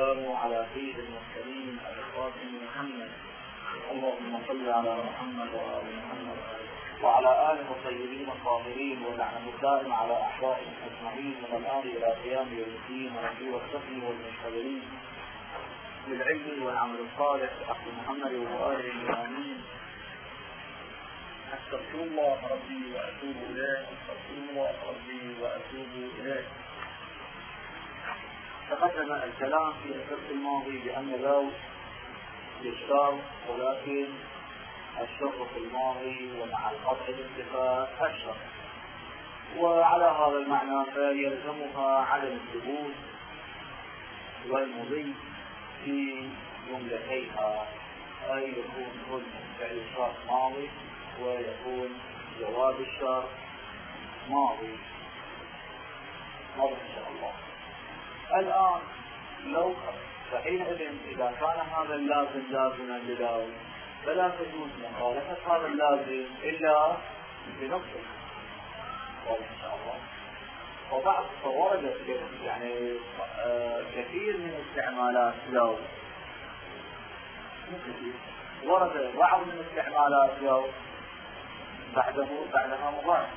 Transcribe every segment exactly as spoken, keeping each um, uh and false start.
والسلام على سيد المرسلين الخاتم محمد. اللهم صل على محمد وآل محمد وعلى آله الطيبين الطاهرين، واللعنة الدائم على أعدائهم أجمعين من الآن إلى قيام يوم الدين، ونبي والصحب والمنتظرين بالعلم والعمل الصالح أخي محمد وآله آمين. أستغفر الله ربي وأتوب إليه، أستغفر الله ربي وأتوب إليه. تقدم الكلام في الدرس الماضي بأن لو يشترط، ولكن الشرط في الماضي ومع القطع الانتفاء الشرط، وعلى هذا المعنى فيلزمها عدم الثبوت والمضي في جملتيها، أي يكون كل فعل الشرط ماضي ويكون جواب الشرط ماضي. ماضي إن شاء الله. الآن لو فحينئذ إذا كان هذا اللازم لازما للاو فلا تجوز مخالفة هذا اللازم إلا بنقصه إن شاء الله. وبعض فورد يعني آه كثير من استعمالات لو، ورد بعض من استعمالات لو بعده بعدها مضارع.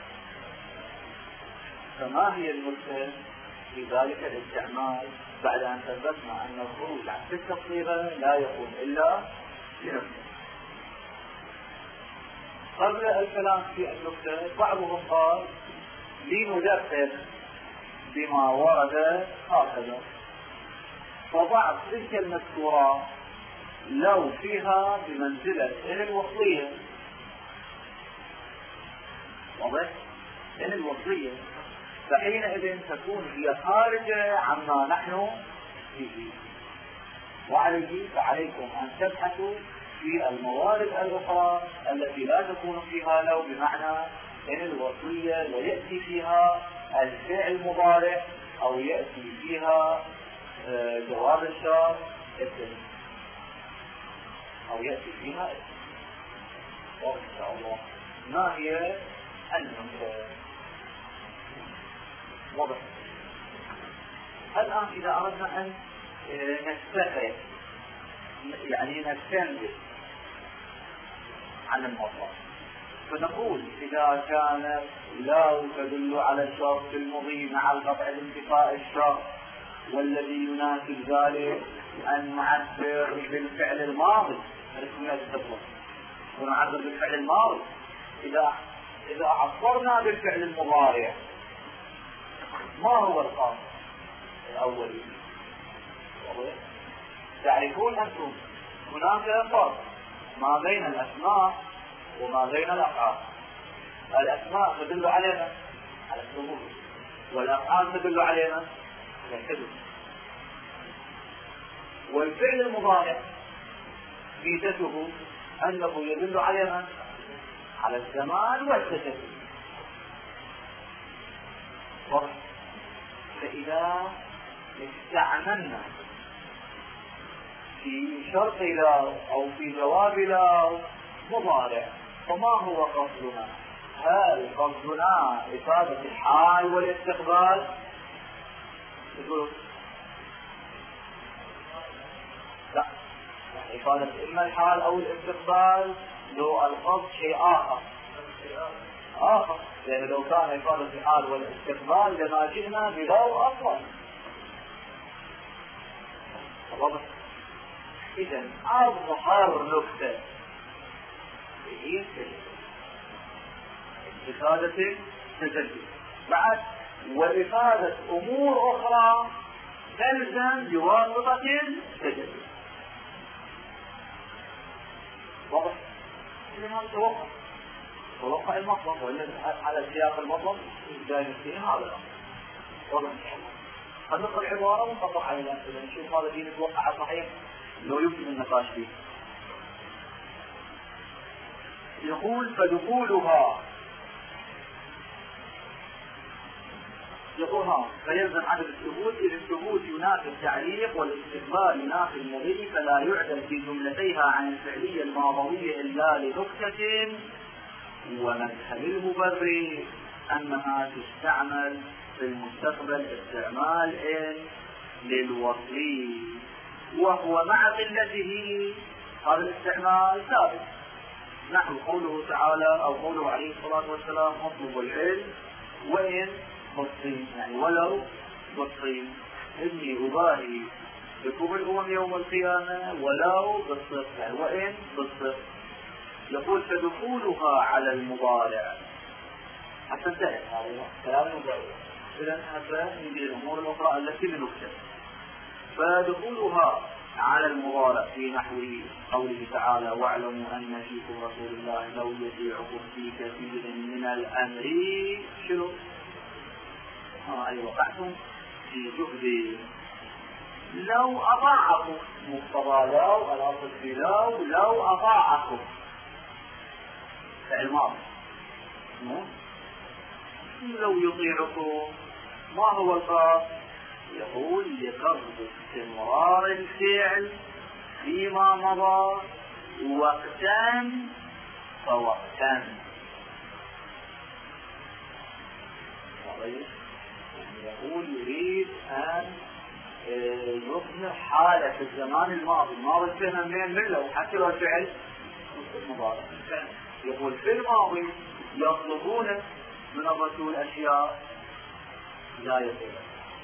فما هي النكتة في ذلك الاستعمال بعد أن ثبتنا أن الخروج عن تلك الصيغة لا يكون إلا بنفسه؟ قبل الكلام في النكتة بعضهم قال لنذكر بما ورد هكذا، فبعض تلك المذكورات لو فيها بمنزلة إن الوصية، واضح؟ إن الوصية، فحينئذ تكون هي خارجة عما نحن فيه، وعليه فعليكم أن تبحثوا في الموارد الأخرى التي لا تكون فيها لو بمعنى إن الوصية ويأتي فيها الفعل المضارع أو يأتي فيها جواب الشرط اسم أو يأتي فيها اسم. وإن شاء الله ما هي النكتة؟ واضح. الآن إذا أردنا أن نستفيد يعني نستنبط عن الموضوع، فنقول إذا كانت لا تدل على الشرط المضي مع القطع الانتفاء الشرط، والذي يناسب ذلك أن نعبر بالفعل الماضي ونعبر بالفعل الماضي. إذا إذا عبرنا بالفعل المضارع ما هو القاصد الأولي؟ تعرفون أنتم هناك فرق ما بين الأسماء وما بين الأفعال. الأسماء تدل علينا على الثبوت، والأفعال تدل علينا على الحدوث. والفعل المضارع ميزته أنه يدل علينا على الزمان والتجدد. فإذا استعملنا في شرط لا أو في جواب لا مضارع، فما هو قصدنا؟ هل قصدنا إفادة الحال والاستقبال؟ لا، إفادة إما الحال أو الاستقبال. لو القصد شيء آخر آخر يعني لو كان إفادة الحال والاستقبال لما جئنا بلو أصلا. واضح؟ إذن أظهر نكتة هي إفادة التجدد، بعد وإفادة أمور أخرى تلزم بواسطة التجدد. واضح؟ إذن هذا توقع توقع المطلب والذي على سياق المطلب دائما فيه هذا الأمر. واضح إن شاء الله. هنقرأ العبارة ونطبق عليها إذا نشوف هذا الذي نتوقع صحيح لو يمكن النقاش فيه. يقول فدخولها يقولها فيلزم عدم الثبوت، إذ الثبوت ينافي التعليق والاستقبال ينافي المضي، فلا يعدل في جملتيها عن الفعلية الماضوية إلا لنكتة. ومذهب المبرر أنها تستعمل في المستقبل استعمال إن للوصل، وهو مع قلته هذا الاستعمال ثابت، نحو قوله تعالى أو قوله عليه الصلاة والسلام اطلبوا العلم وإن بالصين، يعني ولو بالصين، إني أباهي بكم الأمم يوم القيامة ولو بالصفر، يعني وإن بالصفر. يقول فدخولها على المضارع حتى انتهت هذا كلام المضارع. إذن حتى نجي الأمور الأخرى التي بنكتب. فدخولها على المضارع في نحو قوله تعالى واعلموا أن فيكم رسول الله لو يطيعكم في كثير من الأمر شنو؟ آه أي وقعتم في جهد لو أطاعكم، مقتضى لو الأصل في لو لو أطاعكم فعل ماضي. لو يطيعكم ما هو القصد؟ يقول لقصد استمرار الفعل فيما مضى وقتا فوقتا. يقول يريد أن يصنع حالة في الزمان الماضي، الماضي فينا من من لو حتى لو الفعل مضارع. يقول في الماضي يطلبون من الرسول أشياء لا يطيعهم،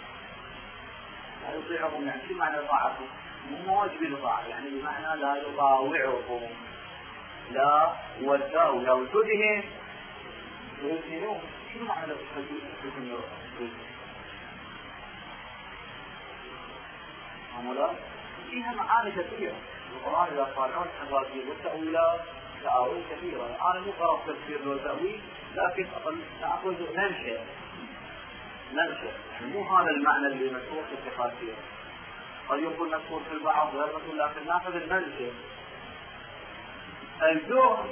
لا يطيعهم يعني شو معنى طاعتهم؟ مو واجب الطاعة، يعني بمعنى لا يطاوعهم، لا وداوا لا وجودهم يرسلون. شو معنى لا وجودهم؟ عملاء فيها معاني كثيرة. القرآن إذا قالون التفاسير والتأويلات تأويل كثيرة. أنا مو قرأت تفسير والتأويل، لكن أقل أخذ ننشئ ننشئ مو هذا المعنى اللي مذكور في التفاسير، قد يكون مذكور في البعض غير مذكور، لكن ناخذ المنشئ. الدهن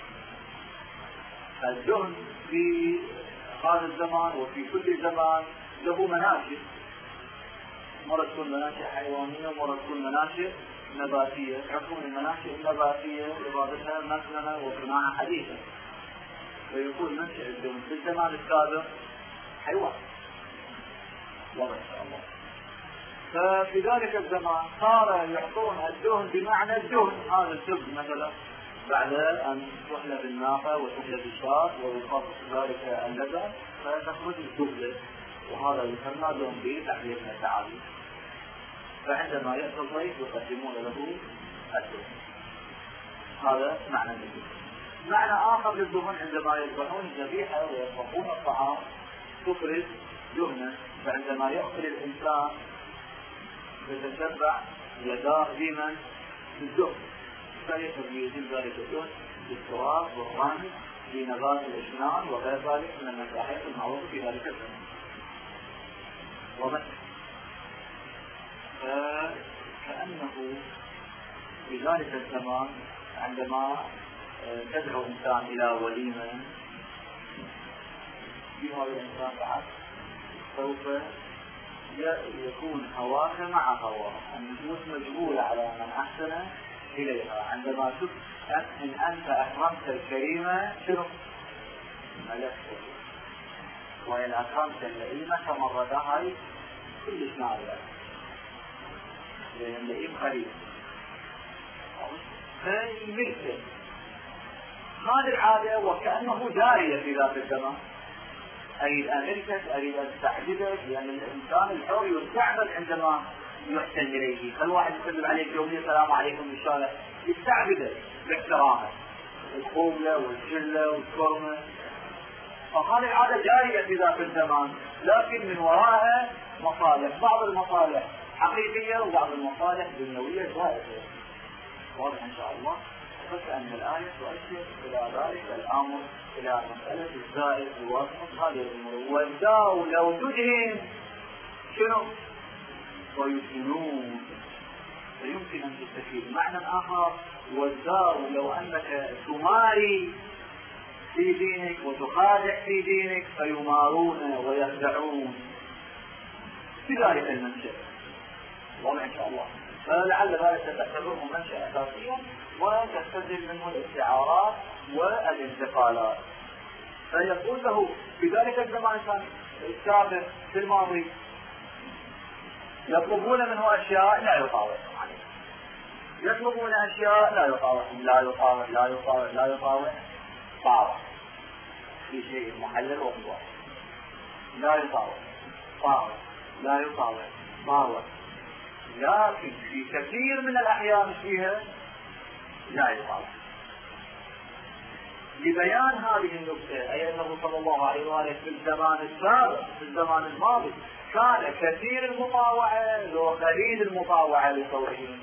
الدهن في هذا الزمان وفي كل زمان له مناشئ، مرة تكون مناشئ حيوانية ومرة تكون مناشئ نباتية. تكون المناشئ النباتية إرادتها مثلا وصناعة حديثة، فيكون منشئ الدهن في الزمان السابق حيوان واضح إن شاء الله. ففي ذلك الزمان صار يعطون الدهن بمعنى الدهن، هذا الدب مثلا بعد أن تحلب الناقة وتحلب الشاة ويخص ذلك اللبن فتخرج الدبلة، وهذا يسمى دهن بتعبير من التعابير. فعندما يأتي الضيف يقدمون له الدهن، هذا معنى الدهن. معنى آخر للدهن عندما يذبحون الذبيحة ويطبخون الطعام تفرز دهنا، فعندما يأكل الإنسان يتشبع يداه بمن بالدهن، فيجب يزيل ذلك الدهن بالتراب والرمل بنبات الأشنان وغير ذلك من المساحات المعروفة في ذلك الزمن. ومثل فكأنه في ذلك الزمان عندما تدعو إنسان إلى وليمة في هذا الإنسان بعد سوف يكون هواك مع هواه، النفوس مجبولة على من أحسن إليها. عندما تفهم إن أنت أكرمت الكريمة شنو؟ ملكته، وإن أكرمت اللئيمة فمرتها كلش نادرة، لأن اللئيم قريب فالملك. هذه العادة وكأنه جارية في ذات الزمان. أريد أن ألفت، أريد أن استعجبك، لأن الإنسان الحر يستعبد عندما يحسن إليه. فالواحد يسلم عليك يوميا السلام عليكم بالشارع يستعبدك باحترامه، القومة والجلة والكرمة. فهذه العادة جارية في ذات الزمان، لكن من وراءها مصالح، بعض المصالح حقيقية وبعض المصالح دنيوية زائدة. واضح إن شاء الله. فكأن الآية تؤشر إلى ذلك الأمر، إلى مسألة الزائد ووصف هذه الأمور. وابداوا لوجودهم شنو؟ ويسنون، فيمكن أن تستفيد معنى آخر. وابداوا لو أنك تماري في دينك وتخادع في دينك فيمارون ويخدعون في ذلك المنشأ. واضح إن شاء الله. فلعل ذلك تعتبره منشأ أساسيا وتستدل منه الاستعارات والانتقالات. فيقول له في ذلك الزمان كان السابق في الماضي يطلبون منه أشياء لا يطاوعهم عليها، يطلبون أشياء لا يطاوعهم، لا يطاوع لا يطاوع لا يطاوع طاوع في شيء محلل ومضاف، لا يطاوع طاوع لا يطاوع طاوع. لكن في كثير من الأحيان فيها لا يطاوع. لبيان هذه النقطة أي أنه صلى الله عليه وآله في الزمان السابق في الزمان الماضي كان كثير المطاوعة وقليل المطاوعة لصورهم.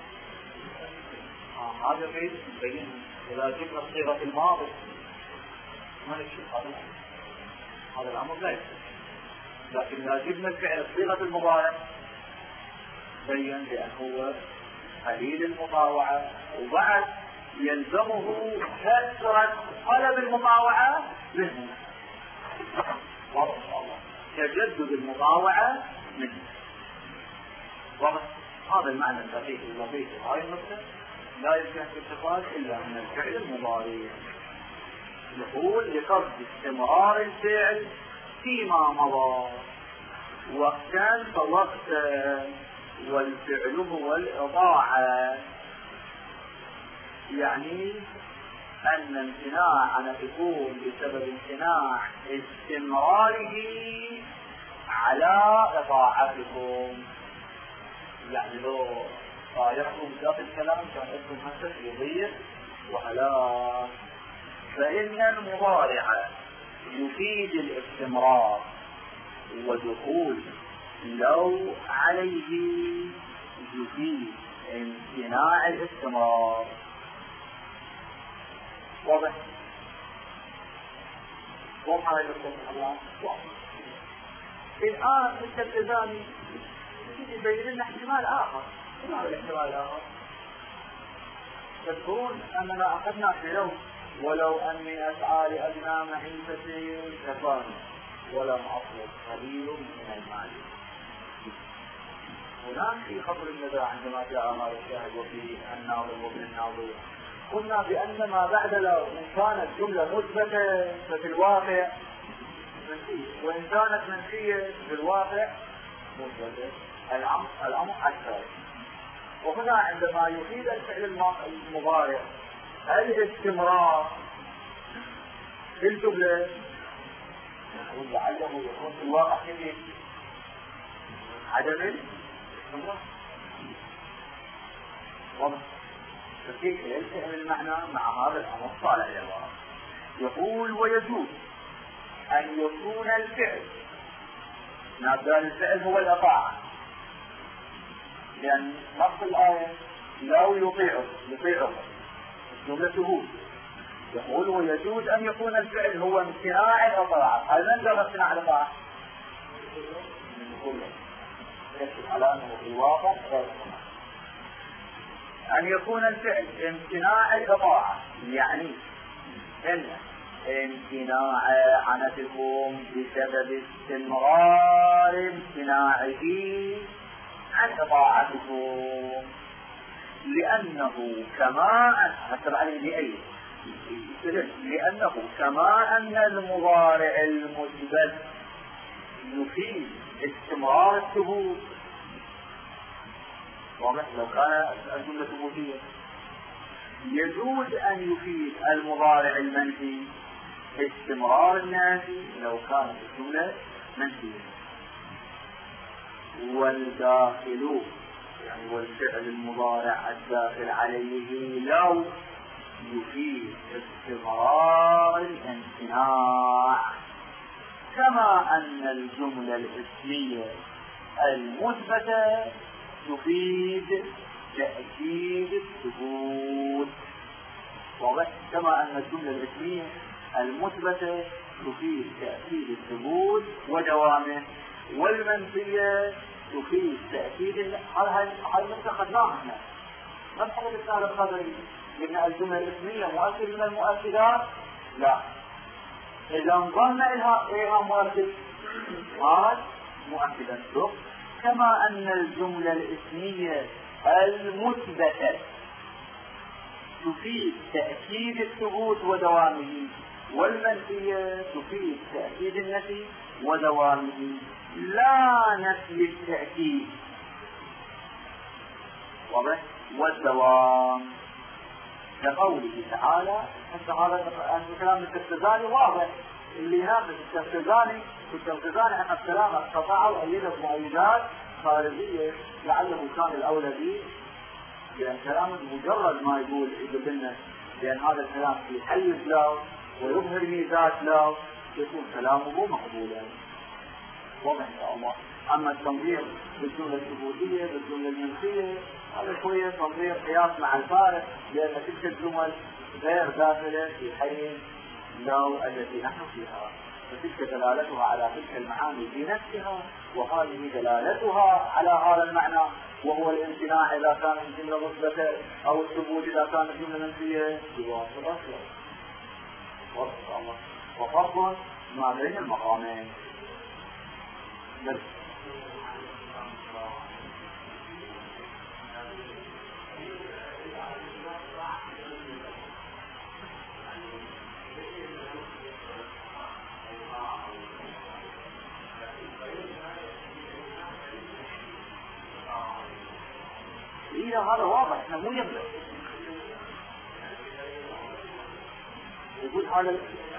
آه هذا غير يبين إذا جبنا صيغة الماضي ما نكشف هذا الأمر، هذا الأمر لا يكشف. لكن إذا جبنا الفعل صيغة المضارع بين بأن هو قليل المطاوعة، وبعد يلزمه كثرة طلب المطاوعة منه. واضح إن شاء الله تجدد المطاوعة منه. واضح هذا المعنى الدقيق اللطيف هاي النقطة لا يمكن الاستفادة إلا من الفعل المضارع. نقول لقصد استمرار الفعل فيما مضى وقتا فوقتا، والفعل هو الإضاعة، يعني أن امتناعنا يكون بسبب امتناع استمراره على إضاعتكم. يعني لو طايحكم ذات الكلام كان اسم حسن يضيع وهلاك. فإن المضارع يفيد الاستمرار ودخول لو عليه يفيد امتناع الاستمرار. واضح؟ واضح على الله؟ واضح. الآن مثل الإذاني يبين لنا احتمال آخر. ما هو الاحتمال الآخر؟ تذكرون أننا أخذنا في لو ولو أني أسعى لأدنى معيشتي كفاني ولم أطلب قليل من المال. هناك في خبر الندى عندما جاء ما يشاهد وفي الناظر وابن الناظر قلنا بأن ما بعد لو إن كانت جملة مثبتة ففي الواقع منفية، وإن كانت منفية في الواقع مثبتة. الأمر الأمر أكثر. وهنا عندما يفيد الفعل المضارع الاستمرار في الجملة لعله يكون في الواقع كثير عدم الاستمرار. واضح؟ فكيف يلتئم المعنى مع هذا الأمر صالح للغاية. يقول ويجوز أن يكون الفعل نبدأ الفعل هو الإطاعة، لأن نص الآية لو يطيعه يطيعه الجملة شهود. يقول ويجوز أن يكون الفعل هو امتناع الإطاعة. هل من جرى امتناع الإطاعة؟ من كله يكشف على أنه في الواقع غير صحيح. أن يكون الفعل امتناع الإطاعة يعني إن امتناع عنتكم بسبب استمرار امتناعه عن إطاعتكم، لأنه كما أثر عليه لأيه لأنه كما أن المضارع المثبت يفيد استمرار الثبوت. واضح؟ لو كان الجملة ثبوتية يجوز أن يفيد المضارع المنفي استمرار النافي لو كانت الجملة منفية. والداخل يعني والفعل المضارع الداخل عليه لو يفيد استمرار الامتناع، كما أن الجملة الاسمية المثبتة تفيد تأكيد الثبوت. واضح؟ كما أن الجملة الاسمية المثبتة تفيد تأكيد الثبوت ودوامه، والمنفية تفيد تأكيد. هذا هذا أخذناه احنا نفس الرسالة القدرية لأن الجملة الاسمية مؤكد من المؤكدات. لا، إذا انضم إلها إيها مؤكد قال مؤكدا. كما أن الجملة الاسمية المثبتة تفيد تأكيد الثبوت ودوامه، والمنفية تفيد تأكيد النفي ودوامه. لا نفي التأكيد واضح؟ والدوام كقوله تعالى. حتى هذا الكلام الترتزاني واضح، اللي ينافس الترتزاني الترتزاني احنا الكلام استطاعوا ان يجد مؤيدات خارجيه لعله كان الاولى به، لان كلام مجرد ما يقول يقول لنا لان هذا الكلام في حيز له ويظهر ميزات له يكون كلامه مقبولا. واضح ان شاء الله. اما التنظير بالجمله الثبوتيه بالجمله المنفيه هذا شويه تنظير قياس مع الفارق، لان تلك الجمل غير داخله في حيز لو التي نحن فيها، فتلك دلالتها على تلك المعاني في نفسها، وهذه دلالتها على هذا المعنى وهو الامتناع اذا كانت الجمله مثبته او الثبوت اذا كانت الجمله منفيه بواسطه الله. وفرق ما بين المقامين. بس إذا هذا واضح احنا مو يبلغ يقول هذا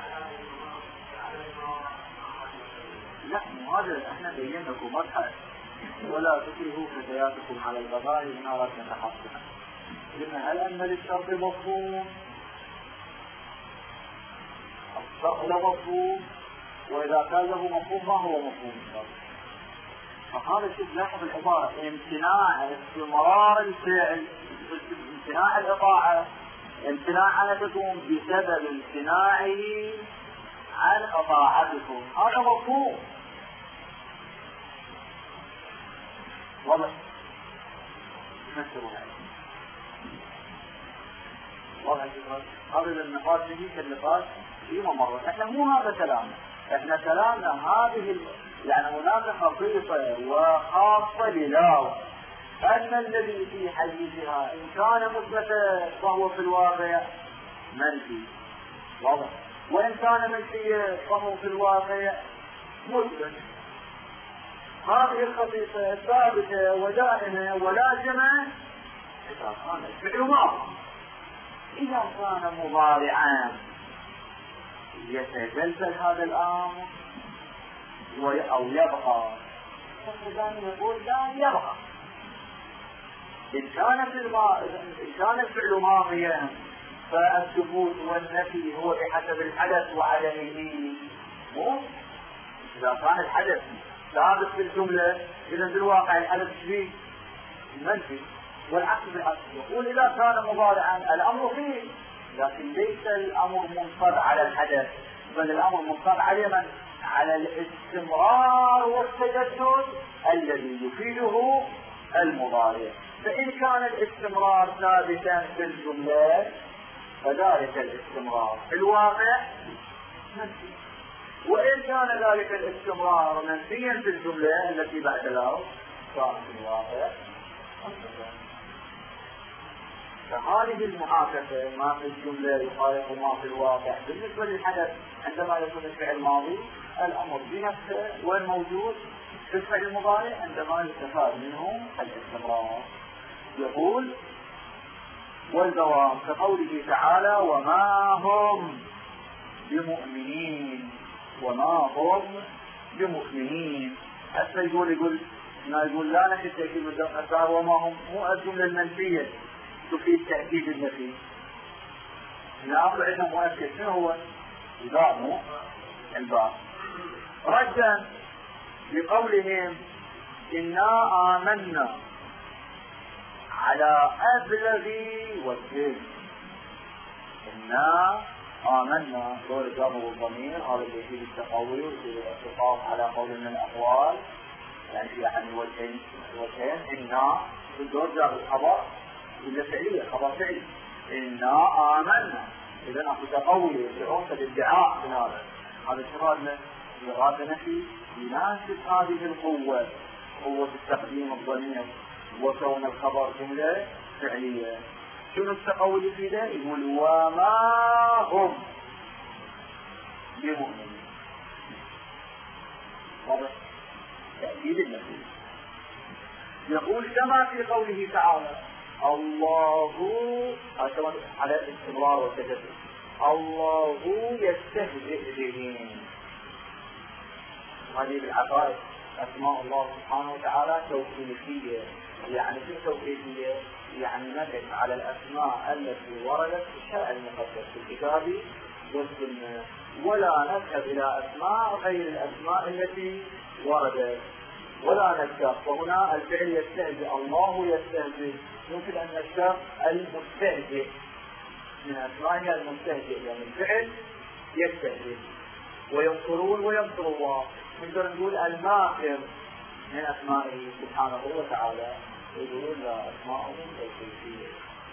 لا مو هذا احنا بينا لكم مدحة ولا تكرهوا فتياتكم على البغاء إن أردنا تحصنا. قلنا هل أن للشرط مفهوم؟ الشرط له مفهوم، وإذا كان له مفهوم ما هو مفهوم الشرط؟ فهذا شوف لاحظ العبارة امتناع استمرار الفعل، امتناع الإطاعة، امتناع أن تكون بسبب امتناعه عن إطاعتكم، هذا مفهوم. واضح؟ نكتبه واضح هذا النقاش به كالنقاش فيما مرة. احنا مو هذا كلامنا، احنا كلامنا هذه ال... يعني هناك خصيصة وخاصة للاو أن الذي في حديثها إن كان مثبتا فهو في الواقع منفي، واضح، وإن كان منفيا فهو في الواقع مثبت. هذه الخصيصة ثابتة ودائمة ولازمة إذا كان الفعل ماضي. إذا كان مضارعا يتجلجل هذا الأمر أو يبقى، فالترجمة يقول لا يبقى. إن كان إن كان الفعل ماضيا فالثبوت والنفي هو بحسب الحدث وعدمه. مو إذا كان الحدث ثابت في الجملة إذا بالواقع الحدث فيه منفي، والعكس بالعكس. يقول إذا كان مضارعا الأمر فيه، لكن ليس الأمر منصب على الحدث، بل الأمر منصب على من؟ على الاستمرار والتجدد الذي يفيده المضارع. فإن كان الاستمرار ثابتا في الجملة فذلك الاستمرار في الواقع منفي، وإن كان ذلك الاستمرار منفيا في الجملة التي بعد له كان في الواقع منفيا. فهذه المعاكسة ما في الجملة يخالف ما في الواقع بالنسبة للحدث عندما يكون الفعل ماضي الأمر بنفسه والموجود في الفعل المضارع عندما يستفاد منه الاستمرار. يقول والدوام كقوله تعالى وما هم بمؤمنين، وما هم بمؤمنين. حتى يقول يقول ما يقول لا نفي التأكيد بالدقة وما هم مو الجملة المنفية تفيد تأكيد النفي. الأمر عندنا مؤكد شنو هو؟ الباء مو الباء. ردا لقولهم إنا آمنا على أبلغ وجه. إنا آمنا دور الجمع والضمير هذا اللي يفيد التقوي ويفيد الاتصاف على قول من الأقوال، يعني في أحد الوجهين وجهين. إنا بالدور جاب الخبر إلا فعلية خبر فعلي إنا آمنا، إذا أخذ تقوي بعنصر الادعاء من هذا هذا شرادنا لغاية نفي يناسب هذه القوة، قوة التقديم الضمير وكون الخبر جملة فعلية. شنو التقوي في ذا؟ يقول وما هم بمؤمنين. واضح؟ تأكيد النفي. يقول كما في قوله تعالى الله على الاستمرار والتجدد. الله يستهزئ بهم. هذه بالعقائد أسماء الله سبحانه وتعالى توقيفية. يعني في توقيفية يعني نقف على الأسماء التي وردت في الشرع المقدس في الكتاب والسنة، ولا نذهب إلى أسماء غير الأسماء التي وردت ولا نشتق. وهنا الفعل يستهزئ، الله يستهزئ، يمكن أن نشتق المستهزئ من أسمائها المستهزئ، يعني الفعل يستهزئ. وينصرون وينصر الله، نقدر نقول الماكر من أسمائه سبحانه وتعالى. يقولون لا أسماءهم توقيفية.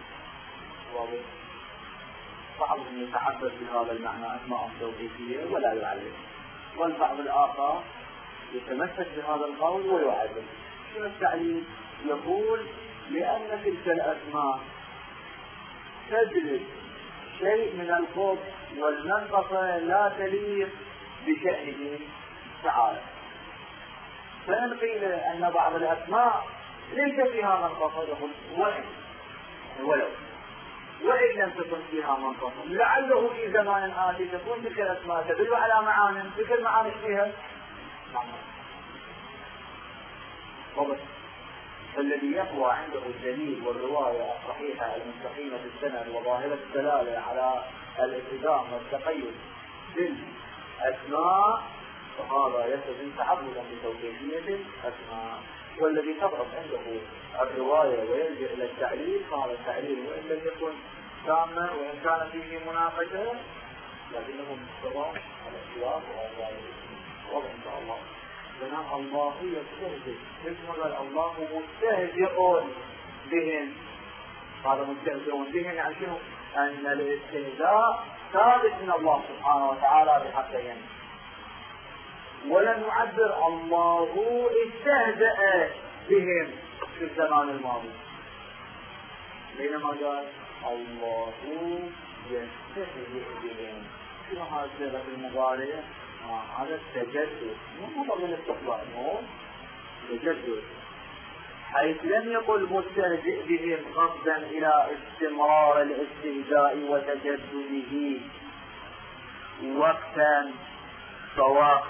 بعضهم يتحدث بهذا المعنى أسماءهم توقيفية ولا يعلم، والبعض الآخر يتمسك بهذا القول ويعلم. شنو التعليل؟ يقول لأن تلك الأسماء تجلب شيء من الخوف والمنقصة لا تليق بشأنه تعالى. فإن قيل أن بعض الأسماء ليس فيها منقصة، يقول وإن ولو وإن لم تكن فيها منقصة لعله في زمان آتي تكون تلك الأسماء تدل على معان، تلك المعاني فيها طبعا. فالذي يقوى عنده الدليل والرواية الصحيحة المستقيمة السند وظاهرة الدلالة على الالتزام والتقيد بالأسماء فهذا يلتزم تعبدا بتوقيفية الأسماء. والذي تضرب عنده الرواية ويلجأ إلى التعليل فهذا التعليل وإن لم يكن تاما وإن كان فيه مناقشة لكنه مستوى على السياق وهذا واضح إن شاء الله. بناء الله يستهزئ، اسم الله مستهزئ بهم. هذا مستهزئ بهم يعني شنو؟ أن الاستهزاء ثابت من الله سبحانه وتعالى بحقهم. ولن يعبر الله استهزأ بهم في الزمان الماضي، بينما قال الله يستهزئ بهم. شنو هذا الصيغة المضارعة؟ آه هذا التجدد، مو مضر من الاستقبال، مو تجدد، حيث لم يقل مستهزئ بهم قصدا إلى استمرار الاستهزاء وتجدده وقتا فوقت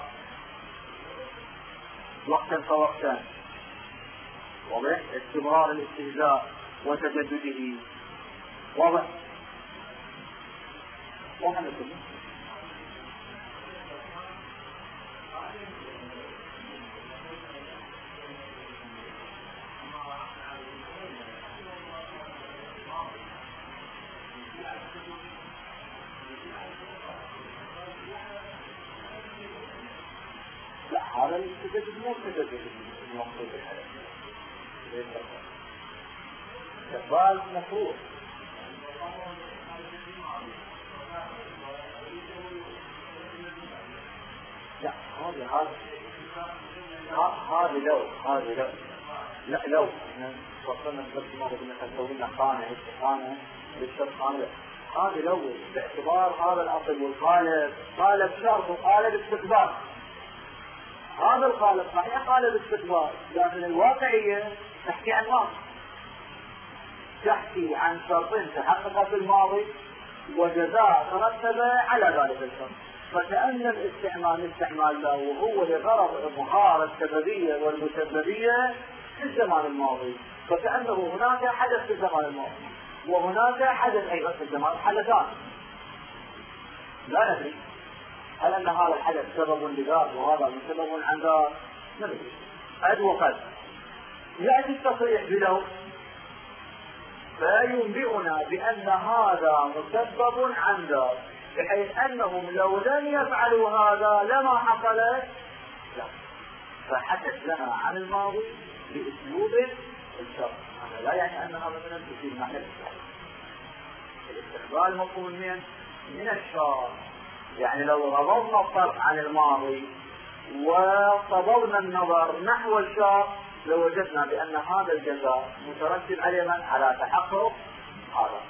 وقتا فوقتا. واضح؟ استمرار الاستهزاء وتجدده واضح؟ واضح لكم؟ لا هذا التجدد مو التجدد المقصود بالحدث. استقبال مفروض. لا هذا هذا هذا لو هذا لو لا لو احنا وصلنا بس ما بدنا نسوي لنا قانع استقامة بالشرط قانع. هذا لو باعتبار هذا الأصل والقالب قالب شرط وقالب استقبال. هذا القالب صحيح قالب استقبال، لكن الواقعية تحكي عن ماضي، تحكي عن شرط تحقق في الماضي وجزاء ترتب على ذلك الشرط. فكأن الاستعمال استعمال له وهو لغرض إظهار السببية والمسببية في الزمان الماضي، فكأنه هناك حدث في الزمان الماضي وهناك حدث أيضا في الزمان حدثان. لا ندري هل أن هذا الحدث سبب لذات وهذا سبب عن ذات؟ ندري. قد وقد يأتي التصريح بلو فينبئنا بأن هذا مسبب عن ذات، بحيث أنهم لو لم يفعلوا هذا لما حصل لا. فحدث لنا عن الماضي بأسلوب الشرط. هذا لا يعني أنها مثلا تفيد معنى الاستقبال. الاستقبال مفهوم من من الشرط. يعني لو غضضنا الطرف عن الماضي وصبرنا النظر نحو الشرط لوجدنا بأن هذا الجزاء مترتب على من؟ على تحقق هذا.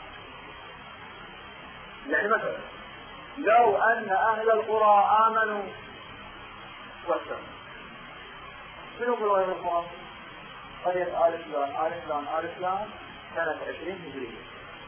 يعني مثلا لو أن أهل القرى آمنوا واتقوا. شنو قرى أهل القرى؟ قرية آل فلان آل فلان آل فلان سنة عشرين هجرية.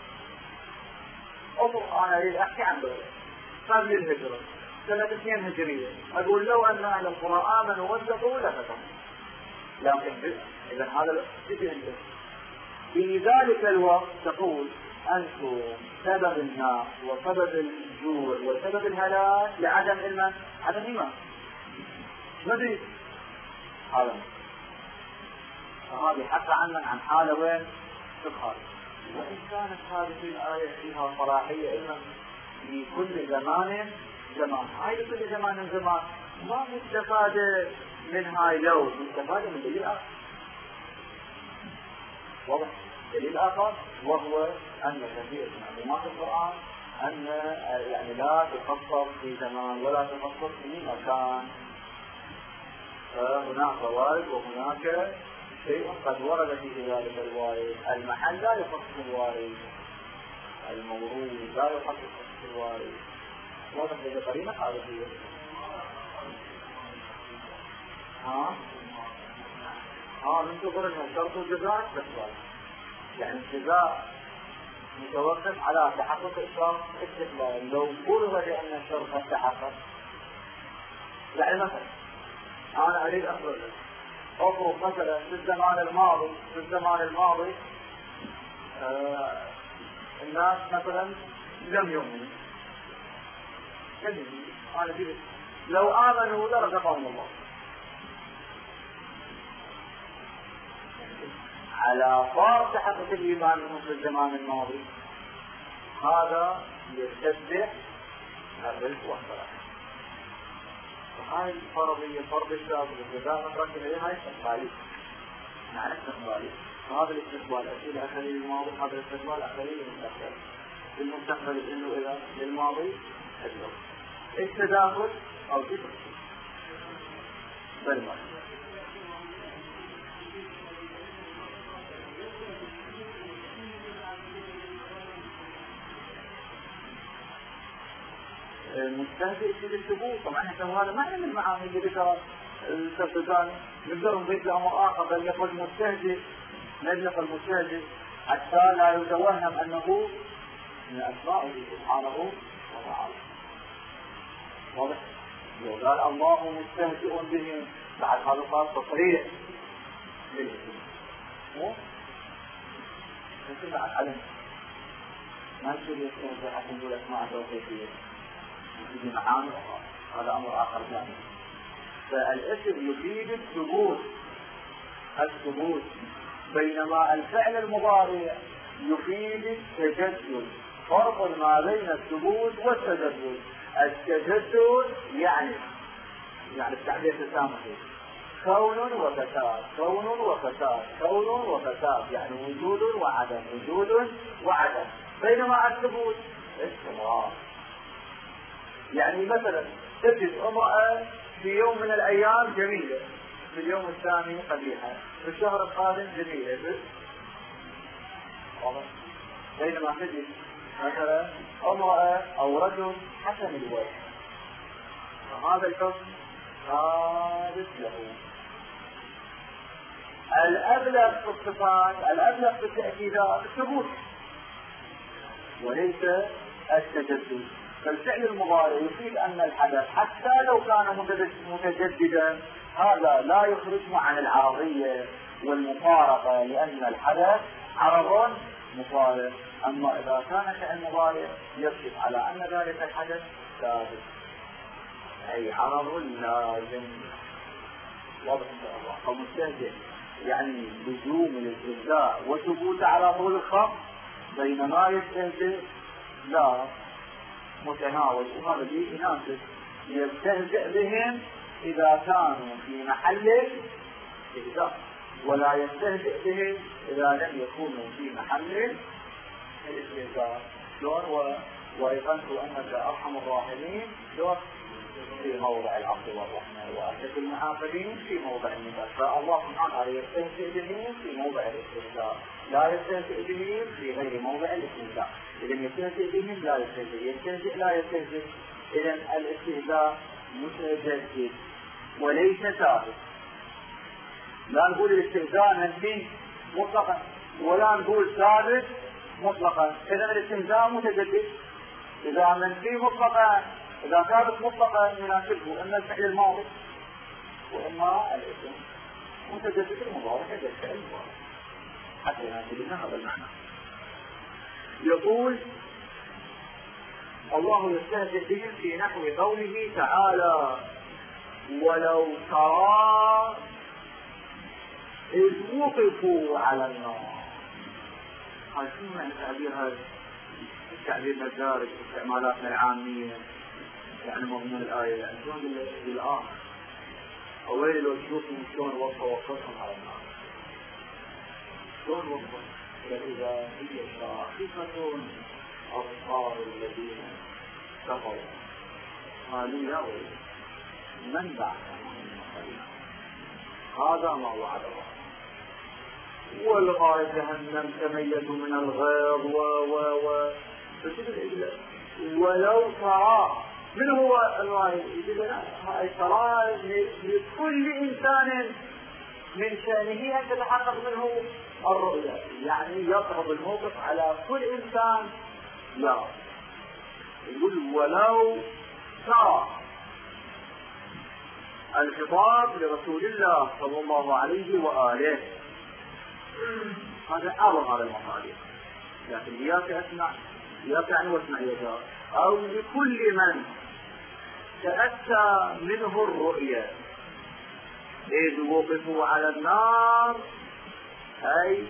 أمر أنا أريد أحكي عن دولة قبل الهجرة سنة اثنين هجرية، أقول لو أن أهل القرى آمنوا واتقوا لفتحوا، لكن إذا هذا الشيء في ذلك الوقت تقول أنتم سبب النار وسبب الجوع وسبب الهلاك لعدم علم عدم إيمان مدري هذا. فهذه حتى عنا عن حالة وين في الخارج. وإن كانت هذه الآية فيها صلاحية علما في كل زمان زمان، هاي كل زمان زمان ما مستفادة من هاي لو مستفادة من دليل آخر. واضح؟ دليل آخر وهو أن كثير من معلومات القرآن أن يعني لا تخصص في زمان ولا تخصص في مكان، فهناك فوائد وهناك شيء قد ورد في ذلك الوارد. المحل لا يخصص الوارد، المورود لا يخصص الوارد. واضح لدى قرينة خارجية. ها ها ننتظر انه شرط الجزاء استقبال، يعني الجزاء متوقف على تحقق الشرط استقبال. لو فرض بان الشرط قد تحقق، يعني مثلا انا اريد افرض افرض مثلا في الزمان الماضي في الزمان الماضي آه الناس مثلا لم يؤمنوا، أنا جيت لو آمنوا لرزقهم الله. على فرض تحقق الإيمان منهم في الزمان الماضي، هذا يتبع الرزق والصلاة. وهاي الفرضية فرض الشاب والجزاء من ركن إليها هاي استقبالي، معنى استقبالي. هذا الاستقبال أشيل أخلي الماضي، هذا الاستقبال أخلي المستقبل. المستقبل إنه إذا للماضي اليوم التداخل أو كيف بالمال. المستهدئ في الثبوت طبعا احنا هذا ما من المعاني اللي ذكر السبتان نقدر نضيف لأمر آخر، بل يقول مستهدئ نجلق المستهدئ حتى لا يتوهم أنه من أسمائه سبحانه وتعالى. واضح؟ لو قال الله مستهزئ بهم بعد هذا صار تصريح للاسم، مو؟ لكن بعد علم ما يصير يستهزئ حتى نقول أسماء توقيفية، يفيد معاني أخرى، هذا أمر آخر ثاني. فالاسم يفيد الثبوت الثبوت بينما الفعل المضارع يفيد التجدد. فرق ما بين الثبوت والتجدد. التجدد يعني يعني التعبير التسامحي كون وفساد كون وفساد كون وفساد، يعني وجود وعدم وجود وعدم. بينما الثبوت استمرار. يعني مثلا تجد امرأة في يوم من الايام جميلة، في اليوم الثاني قبيحة، في الشهر القادم جميلة، بينما تجد مثلا امرأة او رجل حسن الوجه، فهذا الحكم ثابت له. الابلغ في الصفات الابلغ في التأكيدات الثبوت وليس التجدد. فالفعل المضارع يفيد ان الحدث حتى لو كان متجددا هذا لا يخرجه عن العرضية والمفارقة، لان الحدث عرض مفارق. اما اذا كان فعل مضارع يكشف على ان ذلك الحدث ثابت، اي عرض لازم. واضح ان شاء الله. فمستهزئ يعني لزوم الاستهزاء وثبوت على طول الخط، بينما يستهزئ لا متناول. وهذا الذي يناسب يستهزئ بهم اذا كانوا في محل استهزاء، ولا يستهزئ بهم اذا لم يكونوا في محل الاستهزاء. شلون؟ وايقنت انك ارحم الراحمين شلون؟ في موضع العفو والرحمه، واشد المعافين في موضع النفاق. فالله سبحانه وتعالى يستهزئ بهم في موضع الاستهزاء، لا يستهزئ بهم في غير موضع الاستهزاء. اذا يستهزئ بهم لا يستهزئ، يستهزئ لا يستهزئ. اذا الاستهزاء متجدد وليس ثابت. لا نقول الاستهزاء ننفي مطلقا، ولا نقول ثابت مطلقا. إذا الاستهزاء متجدد. إذا منفي مطلقا، إذا ثابت مطلقا يناسبه إما الفعل الماضي وإما الاسم متجدد المضارع هذا الفعل المضارع حتى يناسب لنا هذا المعنى. يقول الله يستهزئ بهم في نحو قوله تعالى ولو ترى إذ وقفوا على النار. هاي شنو معنى تعبير هذا؟ التعبير الدارج استعمالاتنا العامية يعني مضمون الآية يعني شلون بالآخر أولي لو تشوفوا شلون وصفوا وصفهم على النار، شلون وصفوا فإذا هي شاخصة أبصار الذين كفروا قالوا يا ويل من بعثنا من مقرنا هذا ما وعد الله والغار جهنم تميز من الغيظ و و و ولو ترى من هو الغاية؟ هاي ترى لكل إنسان من شأنه أن تتحقق منه الرؤية، يعني يضرب الموقف على كل إنسان. لا يقول ولو ترى الخطاب لرسول الله صلى الله عليه وآله. هذا أظهر المصالح، لكن إياك أسمع إياك يعني واسمع يجار أو لكل من تأتى منه الرؤية إذ وقفوا على النار أي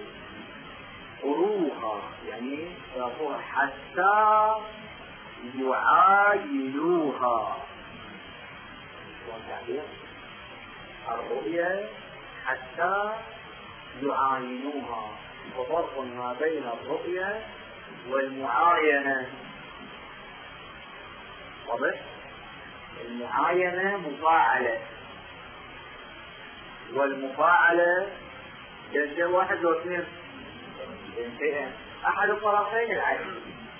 قروها يعني حتى يعاينوها. الرؤية حتى يعاينوها، وفرق ما بين الرؤية والمعاينة. واضح؟ المعاينة مفاعلة والمفاعلة جنسية واحد لو اثنين جنسية أحد الطرفين العين.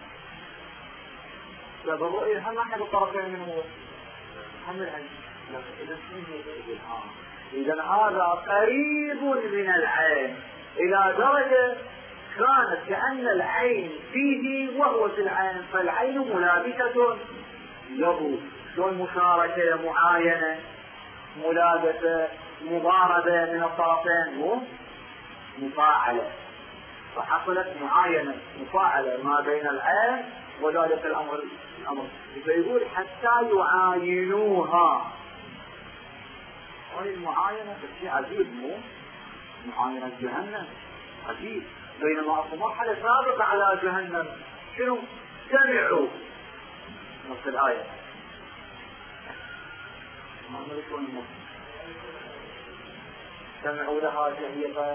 طب الرؤية هم أحد الطرفين من هو هم العين. إذا إذا هذا قريب من العين إلى درجة كانت كأن العين فيه وهو في العين، فالعين ملابسة له. شلون مشاركة معاينة ملابسة مضاربة من الطرفين مفاعلة، فحصلت معاينة مفاعلة ما بين العين وذلك الأمر الأمر فيقول حتى يعاينوها. هاي المعاينة شيء عجيب، مو معاينة جهنم عجيب، بينما أصل مرحلة سابقة على جهنم شنو؟ سمعوا نص الآية سمعوا لها شهيقا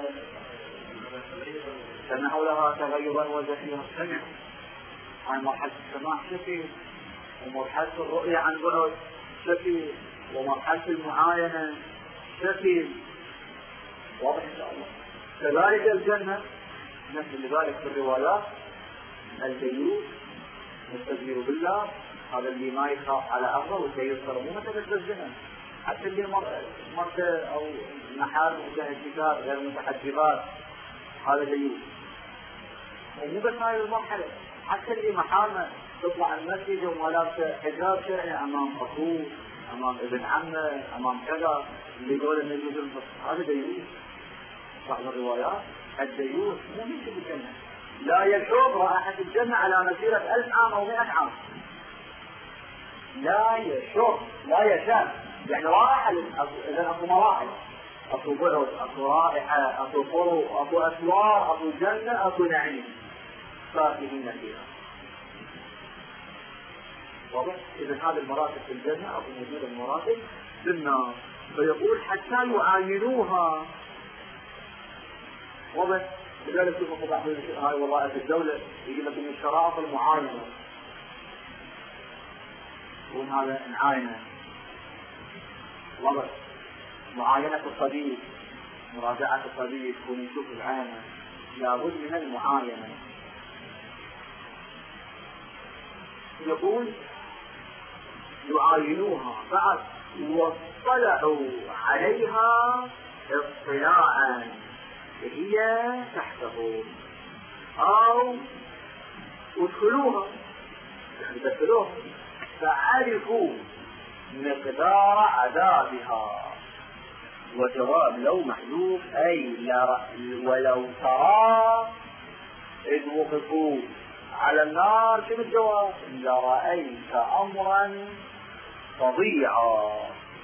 سمعوا لها تغيرا وزفيرا. سمعوا عن مرحلة السماع شكل، ومرحلة الرؤية عن بعد شكل، ومرحلة المعاينة شكل. واضح إن شاء الله. كذلك الجنة نفس ذلك في الروايات الديوث مستجير بالله، هذا اللي ما يخاف على أرضه والديوث ترى مو مثل الجنة، حتى اللي مرته أو محارم متهجدات غير متحجبات هذا ديوث. ومو بس هاي المرحلة، حتى اللي محارمه تطلع المسجد وما لابسه حجاب شرعي امام اخوه امام ابن عمه امام كذا اللي يقول انه يجوز الفصل، هذا ديوث. بعض الروايات الديوث مو من في الجنه، لا يشوف رائحه الجنه على مسيره ألف عام او مئة عام. لا يشوف لا يشاف يعني رائحه. اذا اكو مراحل، اكو بعد، اكو رائحه، اكو طرق، اكو اسوار، اكو جنه، اكو نعيم فاكهين فيها. واضح؟ إذا هذه المراتب في الجنة أو موجود المراتب في النار. فيقول حتى يعاينوها. واضح؟ لذلك شوفوا طبعا هاي والله في الدولة يجب لك من الشرائط المعاينة، يقول هذا معاينة. واضح؟ معاينة الطبيب، مراجعة الطبيب ونشوف العينة، لابد من المعاينة. يقول يعاينوها بعد واطلعوا عليها اطلاعا. هي تحتهم أو ادخلوها ادخلوها فعرفوا مقدار عذابها. وجواب لو محذوف أي ولو ترى إذ وقفوا على النار. شنو الجواب؟ لرأيت أمرا فظيعا.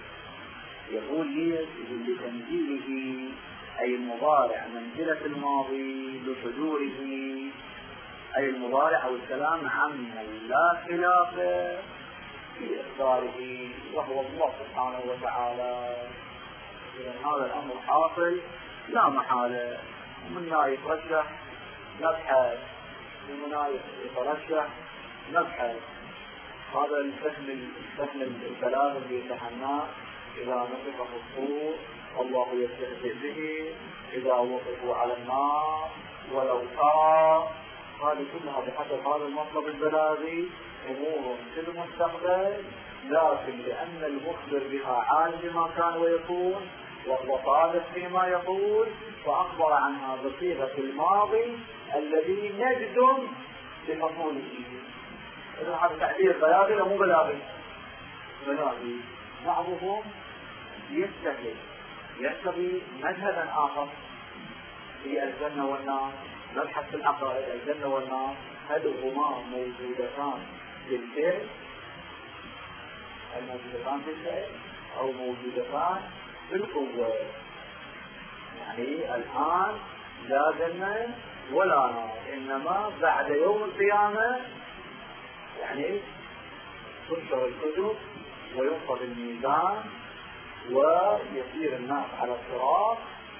يقول لي لتنزيله أي المضارع منزلة الماضي لحضوره، أي المضارع أو الكلام عمن لا خلاف في إخباره وهو الله سبحانه وتعالى. إذن هذا الأمر حاصل لا محالة. منا يترشح نبحث، ومنا يترشح نبحث. هذا الفهم الفهم الكلام اللي يتحناه. إذا نطق في الصور الله يستهزئ به، إذا وقفوا على النار، ولو ترى، هذه كلها بحسب هذا المطلب البلاغي أمور في المستقبل، لكن لأن المخبر بها عالم بما كان ويكون وهو صادق فيما يقول فأخبر عنها بصيغة الماضي الذي نجزم بحصوله. إذا هذا تعبير بلاغي أو مو بلاغي؟ بلاغي. بعضهم يستهل يستغي مذهبا آخر في الجنة والنار. نبحث في العقائد الجنة والنار هل هما موجودتان في الفعل الموجودتان في الفعل أو موجودتان في القوة؟ يعني الآن لا جنة ولا نار، إنما بعد يوم القيامة يعني تنشر الكتب وينصب الميزان ويسير الناس على الصراط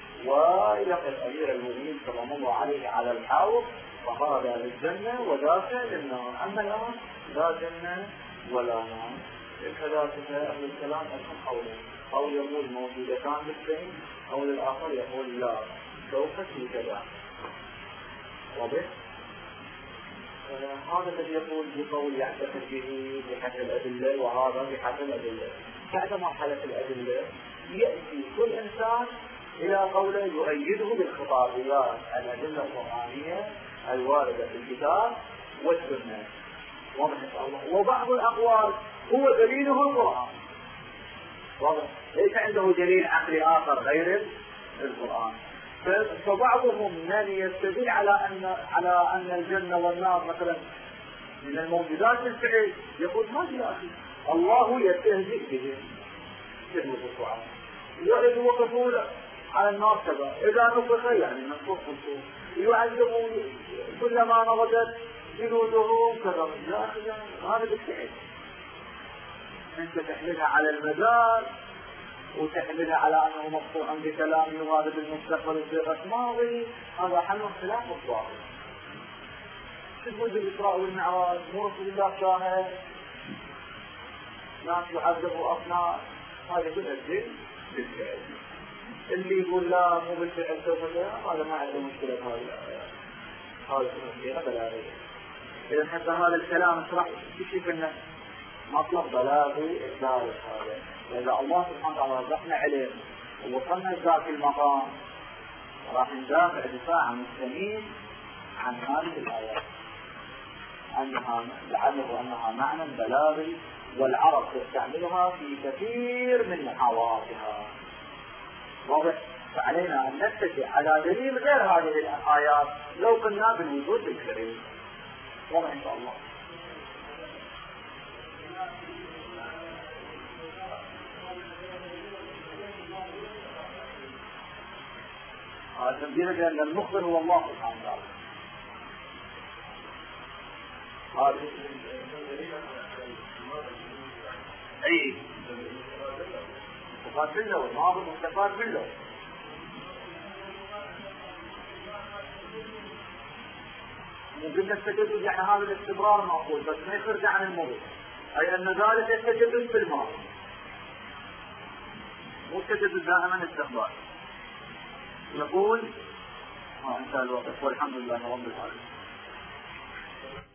ويقف أمير المؤمنين صلى الله عليه على الحوض، فهذا للجنة وذاك للنار. أما الآن لا جنة ولا نار. كذلك أهل الكلام لهم قولين، قول يقول موجودتان بالفعل، قول الآخر يقول لا سوف في كذا. واضح؟ هذا الذي يقول بقول يعتقد به بحسب الأدلة وهذا بحسب الأدلة. بعد مرحلة الأدلة يأتي كل إنسان إلى قوله يؤيده بالخطابيات الأدلة القرآنية الواردة في الكتاب والسنة. وبعض الأقوال هو دليله القرآن، ليس عنده دليل عقلي آخر غير القرآن. فبعضهم من يستدل على أن على أن الجنة والنار مثلا من الموجودات الفعل، يقول ما في أخي الله يستهزئ بهم يسمى القرآن. وإذ وقفوا على النار كذا، إذا نفخ يعني نفخ الصور يعذبون كلما نضجت جلودهم كذا. يا أخي هذا بالفعل. أنت تحملها على المجال وتحملها على أنه مقطوع بكلام يغادر بالمستقبل بصيغة ماضي، هذا حمل خلاف الظاهر. شو تقول بالإسراء والمعراج؟ مو رسول الله كان ناس يعذبوا أصناف، هذا كله الدين بالفعل. اللي يقول لا مو بالفعل سوف هذا ما عنده مشكلة. هذا هذا مشكلة بلاغية. إذا حتى هذا الكلام اشرح كيف إنه مطلب بلاغي ثالث. هذا إذا الله سبحانه وتعالى رزقنا علم ووصلنا ذاك المقام راح ندافع دفاع مستميت عن هذه الآيات أنها لعله أنها معنى بلاغي والعرب تستعملها في كثير من محاوراتها. واضح؟ فعلينا أن نتكئ على دليل غير هذه الآيات لو قلنا بالوجود الكريم. واضح إن شاء الله. هذا تنبيه لأن المخبر هو الله سبحانه وتعالى. هذا أي مستفاد بالله والماضي مستفاد بالله. ممكن التجدد يعني هذا الاستمرار معقول بس ما يخرج عن الماضي، أي أن ذلك التجدد في الماضي مو التجدد دائما استقبال. يقول ها انتهى الوقت والحمد لله رب العالمين.